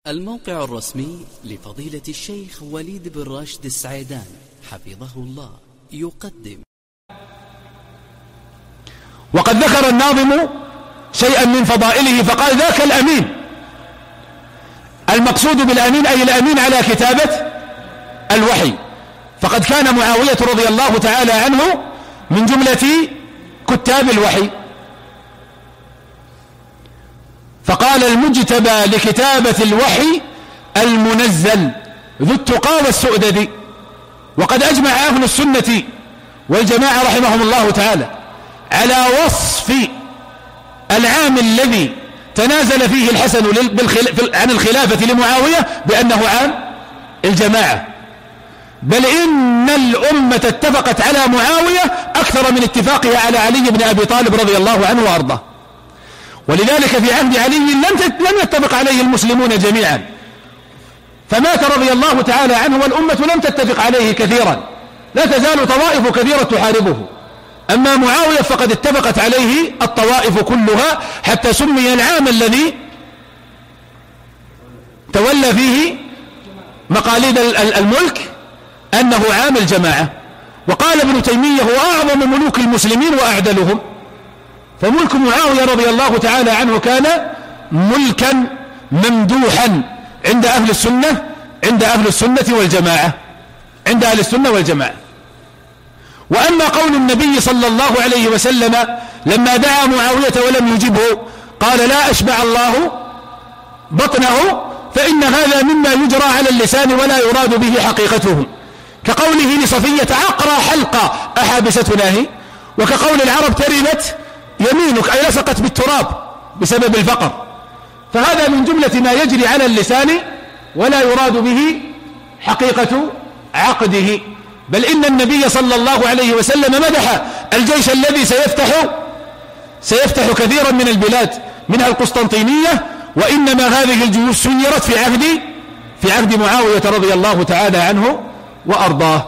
الموقع الرسمي لفضيلة الشيخ وليد بن راشد السعيدان حفظه الله يقدم. وقد ذكر الناظم شيئا من فضائله فقال: ذاك الأمين. المقصود بالأمين أي الأمين على كتابة الوحي، فقد كان معاوية رضي الله تعالى عنه من جملة كتاب الوحي. فقال: المجتبى لكتابة الوحي المنزل ذو التقى والسؤدد. وقد أجمع أهل السنة والجماعة رحمهم الله تعالى على وصف العام الذي تنازل فيه الحسن عن الخلافة لمعاوية بأنه عام الجماعة، بل إن الأمة اتفقت على معاوية أكثر من اتفاقها على علي بن أبي طالب رضي الله عنه وأرضاه. ولذلك في عهد علي لم يتفق عليه المسلمون جميعا، فمات رضي الله تعالى عنه والأمة لم تتفق عليه كثيرا، لا تزال طوائف كثيرة تحاربه. أما معاوية فقد اتفقت عليه الطوائف كلها، حتى سمي العام الذي تولى فيه مقاليد الملك أنه عام الجماعة. وقال ابن تيمية: هو أعظم ملوك المسلمين وأعدلهم. فملك معاوية رضي الله تعالى عنه كان ملكا ممدوحا عند أهل السنة والجماعة، عند أهل السنة والجماعة. وأما قول النبي صلى الله عليه وسلم لما دعا معاوية ولم يجبه قال: لا أشبع الله بطنه، فإن هذا مما يجرى على اللسان ولا يراد به حقيقته، كقوله لصفية: عقرى حلقة أحابستنا هي، وكقول العرب: تربت يمينك، أي لصقت بالتراب بسبب الفقر. فهذا من جملة ما يجري على اللسان ولا يراد به حقيقة عقده. بل إن النبي صلى الله عليه وسلم مدح الجيش الذي سيفتح كثيرا من البلاد منها القسطنطينية، وإنما هذه الجيوش سيرت في عهد معاوية رضي الله تعالى عنه وأرضاه.